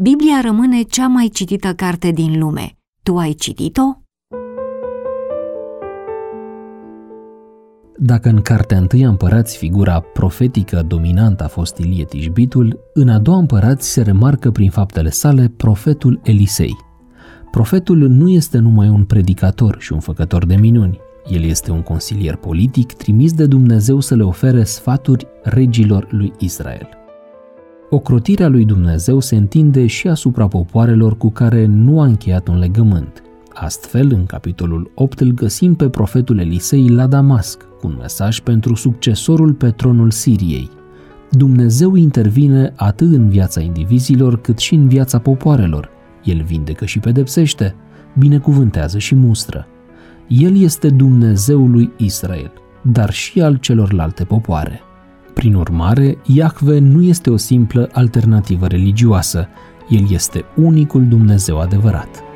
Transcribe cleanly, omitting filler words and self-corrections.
Biblia rămâne cea mai citită carte din lume. Tu ai citit-o? Dacă în cartea 1 Împărați figura profetică dominantă a fost Ilie Tishbitul, în a doua Împărați se remarcă prin faptele sale profetul Elisei. Profetul nu este numai un predicator și un făcător de minuni. El este un consilier politic trimis de Dumnezeu să le ofere sfaturi regilor lui Israel. Ocrotirea lui Dumnezeu se întinde și asupra popoarelor cu care nu a încheiat un legământ. Astfel, în capitolul 8 îl găsim pe profetul Elisei la Damasc, cu un mesaj pentru succesorul pe tronul Siriei. Dumnezeu intervine atât în viața indivizilor cât și în viața popoarelor. El vindecă și pedepsește, binecuvântează și mustră. El este Dumnezeul lui Israel, dar și al celorlalte popoare. Prin urmare, Iahve nu este o simplă alternativă religioasă, El este unicul Dumnezeu adevărat.